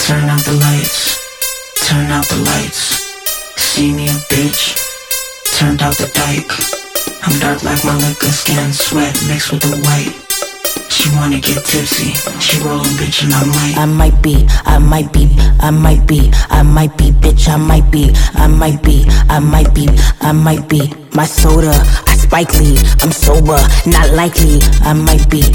Turn out the lights, turn out the lights. See me a bitch, turned out the dyke. I'm dark like my liquor skin, sweat mixed with the white. She wanna get tipsy, she rollin' bitch and I might be, bitch, I might be, my soda, I Spike Lee, I'm sober, not likely, I might be.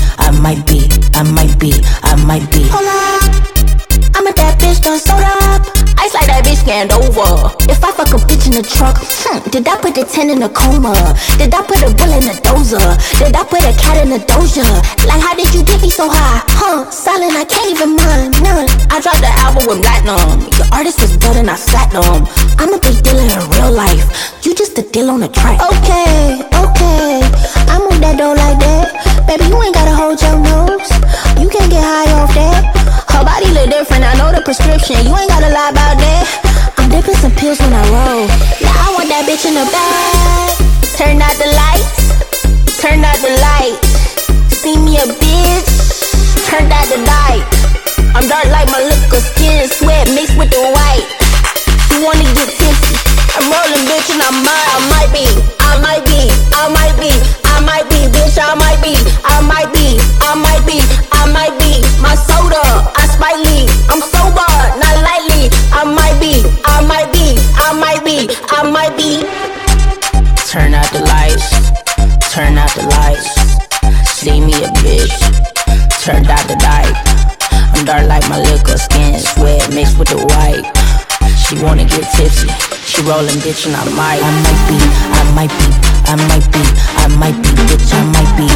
Hold up, I'm a that bitch done sold up. Ice like that bitch scanned over. If I fuck a bitch in the truck, did I put the 10 in a coma? Did I put a bull in a dozer? Did I put a cat in a doja? Like how did you get me so high? Silent, I can't even mind none. I dropped the album with platinum. Your artist was building, I sat them. I'm a big dealer in real life. You just a deal on the track. Okay, I move that dough like that. Baby, you ain't gotta hold your nose. You can get high off that. Her body look different, I know the prescription. You ain't gotta lie about that. I'm dipping some pills when I roll. Now I want that bitch in the bag. Turn out the lights, turn out the lights. See me a bitch, turned out the light. I'm dark like my liquor skin, sweat mixed with the white. You wanna get tipsy? I'm rolling, bitch, and I might be, bitch, I might be, my soda, I Spike Lee, I'm sober, not lightly, I might be. Turn out the lights, turn out the lights. See me a bitch, turned out the dyke. I'm dark like my liquor skin, sweat mixed with the white. She wanna get tipsy, she rollin' bitch and I might be, bitch, I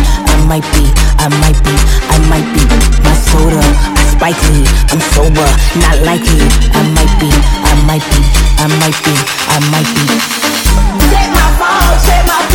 might be, my soda, I Spike Lee, I'm sober, not likely, I might be. Check my phone, check my